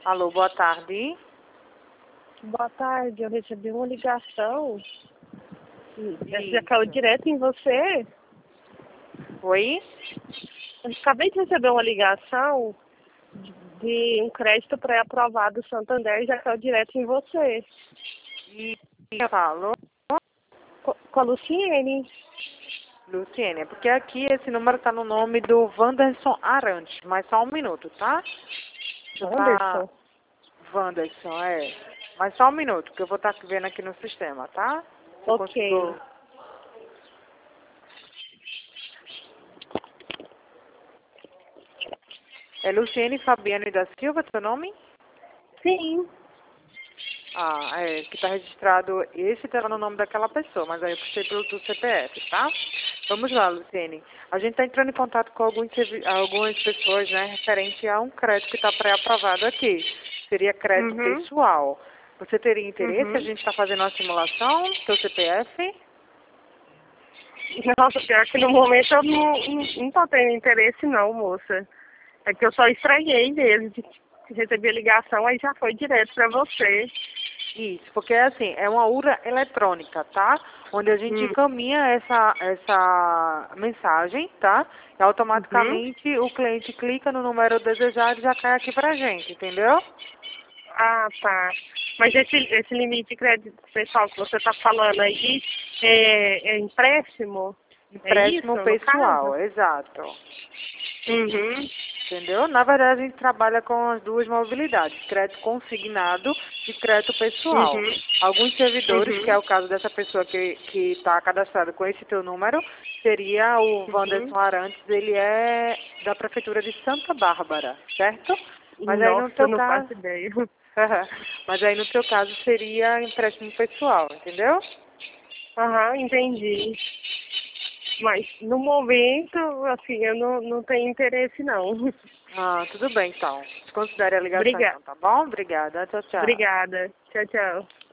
Alô, boa tarde. Boa tarde, eu recebi uma ligação. Já Isso. caiu direto em você? Oi? Eu acabei de receber uma ligação de um crédito pré-aprovado do Santander e já caiu direto em você. E eu falo, Com a Luciene? Luciene, é porque aqui esse número tá no nome do Wanderson Arantes, mas só um minuto, tá? Anderson? Wanderson, é. Mas só um minuto, que eu vou estar vendo aqui no sistema, tá? Se eu Ok. consigo... É Luciene Fabiano da Silva, seu nome? Sim. Ah, é, que tá registrado, esse tá no nome daquela pessoa, mas aí eu puxei pelo do CPF, tá? Vamos lá, Luciene. A gente tá entrando em contato com algumas pessoas, né, referente a um crédito que está pré-aprovado aqui. Seria crédito Uhum. pessoal. Você teria interesse? A Uhum. gente está fazendo uma simulação, seu CPF? Nossa, pior que no momento eu não tô tendo interesse não, moça. É que eu só estranhei mesmo. Recebi a ligação, aí já foi direto pra você. Isso, porque assim, é uma urna eletrônica, tá? Onde a gente Hum. encaminha essa mensagem, tá? E Uhum. automaticamente o cliente clica no número desejado e já cai aqui pra gente, entendeu? Ah, tá. Mas esse limite de crédito pessoal que você está falando aí é empréstimo? É Empréstimo isso, no caso? pessoal, exato. Uhum. Entendeu? Na verdade, a gente trabalha com as duas mobilidades, crédito consignado e crédito pessoal. Uhum. Alguns servidores, que é Uhum. o caso dessa pessoa que está cadastrada com esse teu número, seria o Uhum. Wanderson Arantes, ele é da Prefeitura de Santa Bárbara, certo? Mas aí no Nossa, teu não caso, faço ideia. mas aí no teu caso seria empréstimo pessoal, entendeu? Aham, entendi. Mas no momento, assim, eu não tenho interesse não. Ah, tudo bem então. Desconsidere a ligação Obrigada. então, tá bom? Obrigada. Tchau, tchau. Obrigada. Tchau, tchau.